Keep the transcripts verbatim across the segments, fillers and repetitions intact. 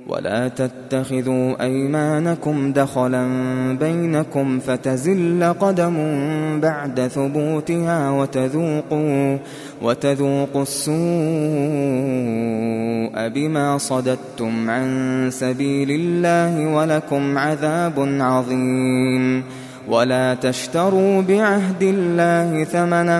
ولا تتخذوا أيمانكم دخلا بينكم فتزل قدم بعد ثبوتها وتذوقوا, وتذوقوا السوء بما صددتم عن سبيل الله ولكم عذاب عظيم. ولا تشتروا بعهد الله ثمنا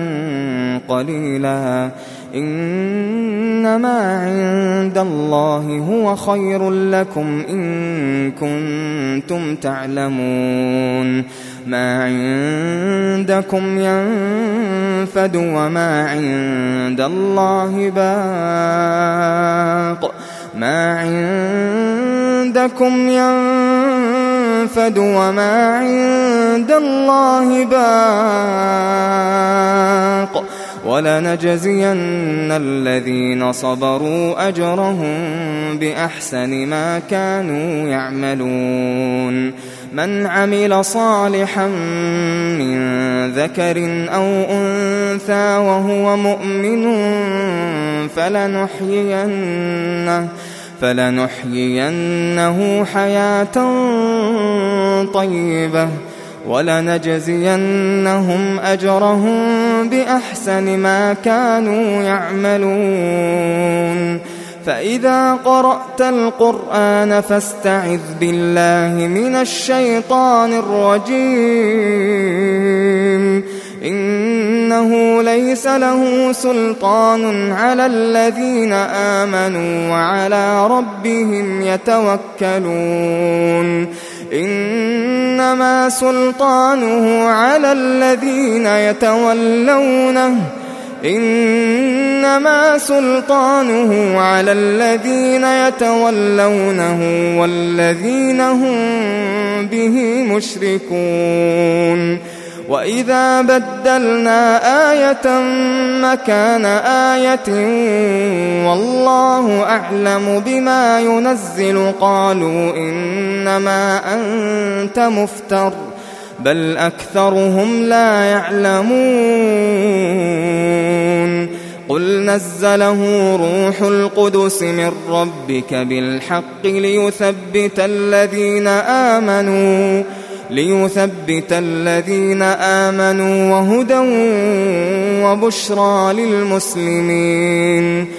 قليلا إنما عند الله هو خير لكم إن كنتم تعلمون. ما عندكم ينفد وما عند الله باق ما عندكم ينفد وما عند الله باق ولنجزين الذين صبروا أجرهم بأحسن ما كانوا يعملون. من عمل صالحا من ذكر أو أنثى وهو مؤمن فلنحيينه, فلنحيينه حياة طيبة ولنجزينهم أجرهم بأحسن ما كانوا يعملون. فإذا قرأت القرآن فاستعذ بالله من الشيطان الرجيم إنه ليس له سلطان على الذين آمنوا وعلى ربهم يتوكلون. إنما سلطانه على الذين يتولونه إنما سلطانه على الذين يتولونه والذين هم به مشركون. وإذا بدلنا آية مكان آية والله أعلم بما ينزل قالوا إنما أنت مفتر بل أكثرهم لا يعلمون. قل نزله روح القدس من ربك بالحق ليثبت الذين آمنوا ليثبت الذين آمنوا وهدى وبشرى للمسلمين.